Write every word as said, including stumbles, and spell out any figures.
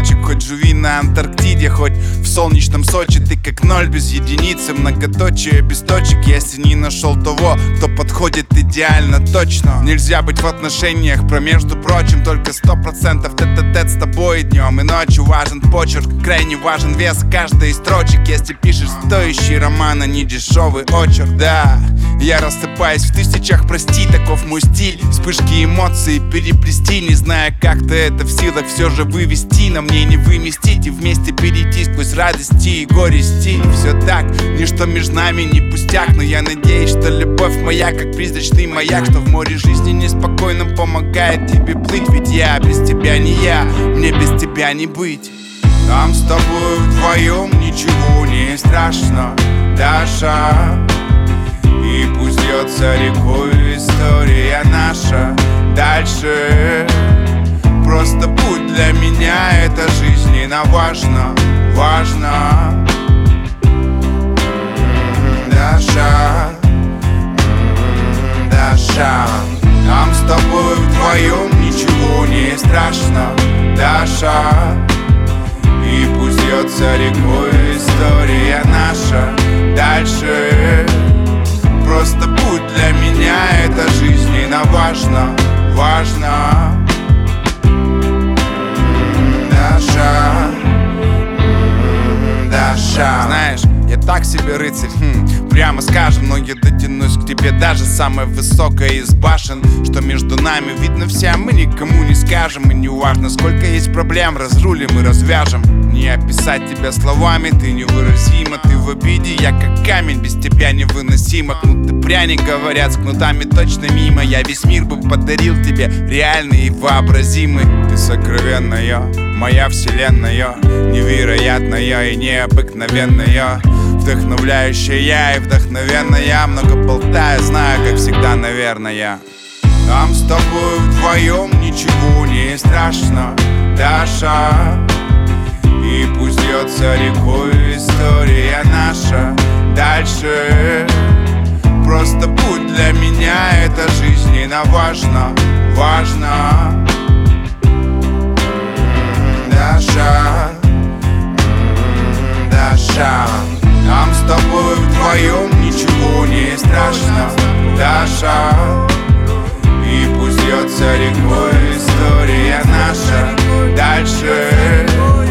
цветочек. Хоть живи на Антарктиде, хоть в солнечном Сочи, ты как ноль без единицы, многоточие без точек. Если не нашел того, кто подходит идеально точно. Нельзя быть в отношениях, про между прочим, только сто процентов тет-а-тет с тобой днем и ночью. Важен почерк, крайне важен вес каждой из строчек. Если пишешь стоящий роман, а не дешевый очерк. Да, я рассыпаюсь в тысячах, прости, таков мой стиль. Вспышки эмоций переплести, не зная, как-то это в силах все же вывести. На мне не выместить и вместе перейти сквозь радости и горести. Все так, ничто между нами не пустяк, но я надеюсь, что любовь моя как призрачный маяк, что в море жизни неспокойном помогает тебе плыть. Ведь я без тебя не я, мне без тебя не быть. Нам с тобой вдвоем ничего не страшно, Даша. И пусть льется рекой история наша дальше. Просто путь для меня — это жизненно важно, важно. Даша, Даша. Нам с тобой вдвоем ничего не страшно, Даша. И пусть льется рекой история наша дальше. Просто путь для меня — это жизненно важно, важно. Даша, Даша. Знаешь, я так себе рыцарь, хм, прямо скажем, но я дотянусь к тебе даже самая высокая из башен. Что между нами видно всем, мы никому не скажем. И не важно, сколько есть проблем, разрулим и развяжем. Не описать тебя словами, ты невыразима. Ты в обиде, я как камень, без тебя невыносимо. Кнут и пряник, говорят, с кнутами точно мимо. Я весь мир бы подарил тебе, реальный и вообразимый. Ты сокровенная, моя вселенная, невероятная и необыкновенная. Вдохновляющая и вдохновенная. Много болтаю, знаю, как всегда, наверное. Нам с тобой вдвоем ничего не страшно, Даша. И пусть льется рекой история наша дальше. Просто путь для меня — это жизненно важно, важно. Даша, Даша. Нам с тобой вдвоем ничего не страшно, Даша. И пусть льется рекой история наша дальше.